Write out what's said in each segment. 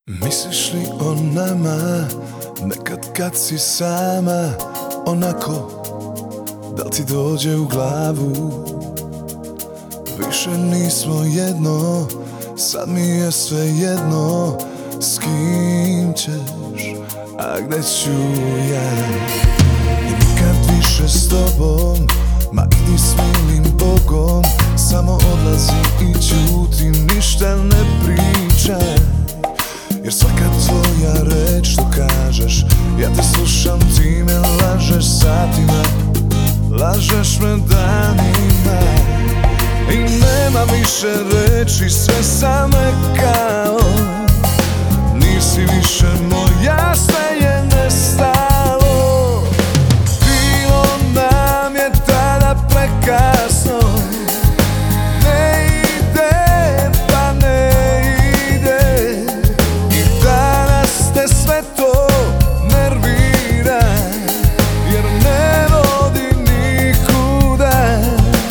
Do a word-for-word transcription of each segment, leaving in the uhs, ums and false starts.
Misliš li o nama, nekad kad si sama, onako, da ti dođe u glavu? Više nismo jedno, sad mi je sve jedno, s kim ćeš, a gde ću ja? I nikad više s tobom, ma idi s milim Bogom, samo odlazi i ćuti, ništa ne pričaj. Jer svaka tvoja reč što kažeš, ja te slušam, ti me lažeš satima, lažeš me danima. I nema više reči, sve sam rekao, nisi više moja, sve je nestalo. Bilo nam je tada prekasno, ne ide pa ne ide, i danas te sve to nervira, jer ne vodi nikuda.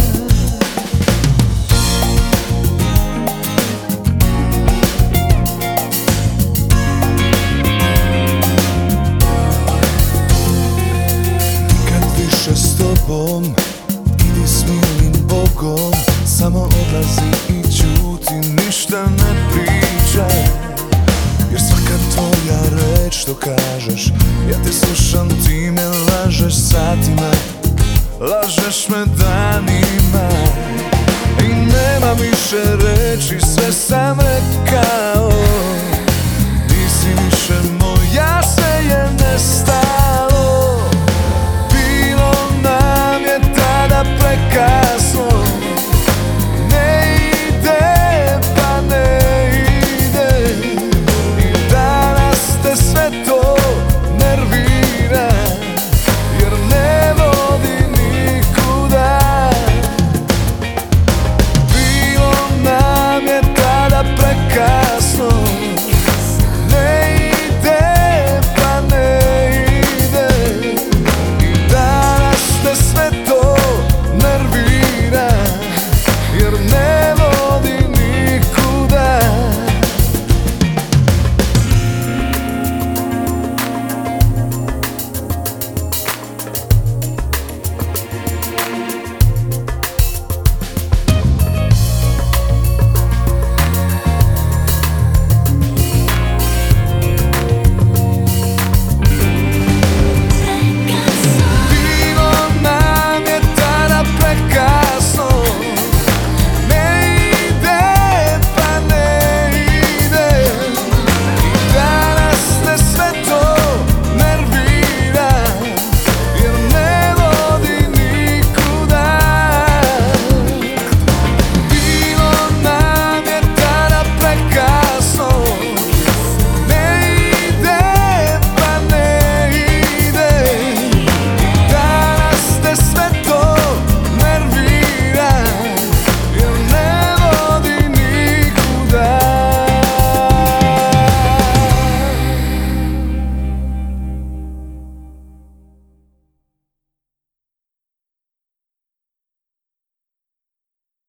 S tobom, idi s milim Bogom, samo odlazi i ćuti, ništa ne pričaj. Jer svaka tvoja reč što kažeš, ja te slušam, ti me lažeš satima, lažeš me danima. I nema više reči, sve sam rekao,